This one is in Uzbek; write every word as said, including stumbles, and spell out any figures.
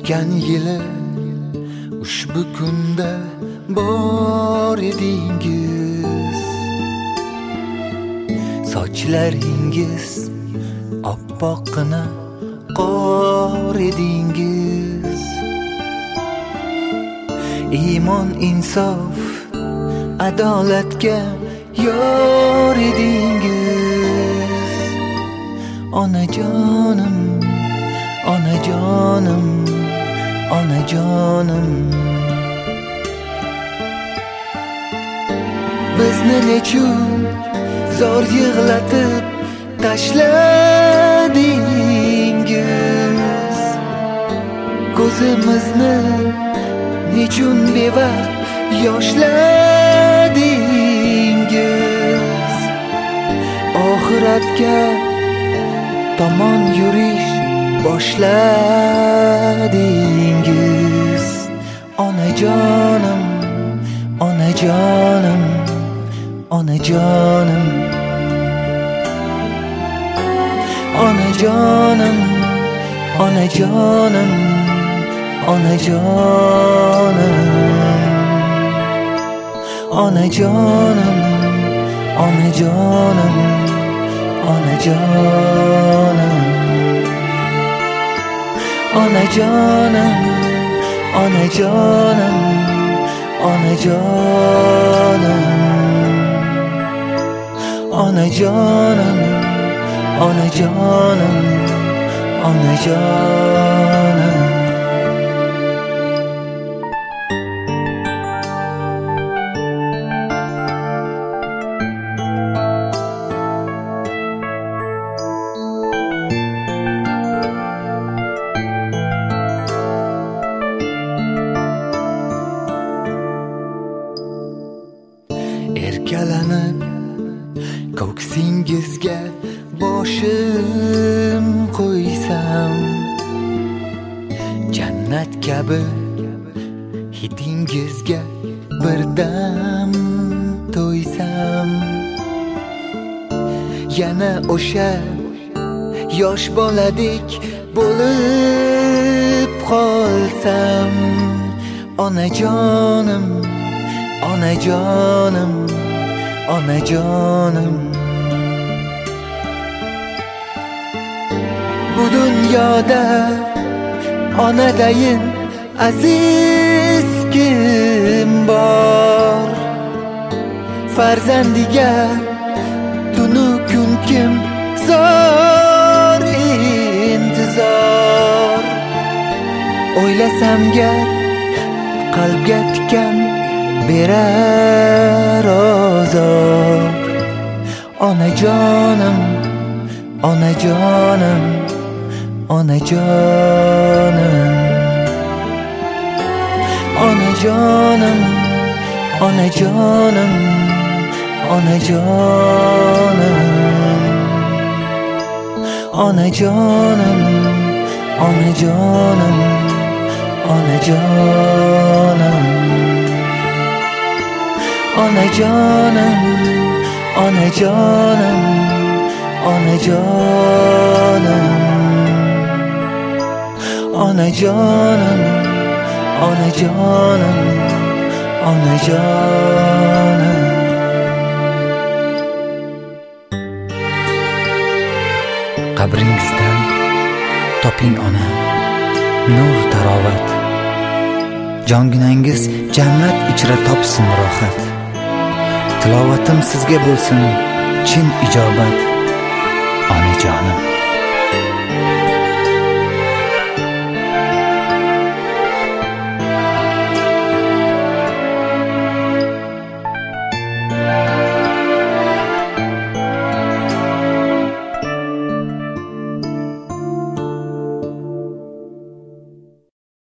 O'tgan yili ushbu kunda bor edingiz. Sochlaringiz oppoqqina qor edingiz. Iymon, insof, adolatga yor edingiz. Onajonim, onajonim, onajonim. Bizni nechun zor yig'latib tashladingiz. Ko'zimizni nechun bevaqt yoshladingiz. Oxiratga tomon yurish boshladingiz. Onajonim, onajonim, onajonim. Onajonim, onajonim, onajonim. Onajonim, onajonim, onajonim. Onajonim, onajonim, onajonim. Onajonim, onajonim, onajonim. Erkalanib ko'ksingizga boshim qo'ysam, jannat kabi hidingizga birdam to'ysam, yana o'sha yosh boladek bo'lib qolsam. Onajonim, onajonim, onajonim. Bu dunyoda onadayin aziz kim bor? Farzandiga tunu kun kim zor intizor. O'ylasam gar qalbga tikan berar ozor. Onajonim, onajonim, onajonim. Onajonim, onajonim, onajonim. Onajonim, onajonim, onajonim. Onajonim, onajonim, onajonim. Onajonim, onajonim, onajonim. Qabringizdan toping ona nur tarovat. Jonginangiz jannat ichra topsin rohat. Tilovatim sizga bo'lsin chin ijobat. Onajonim.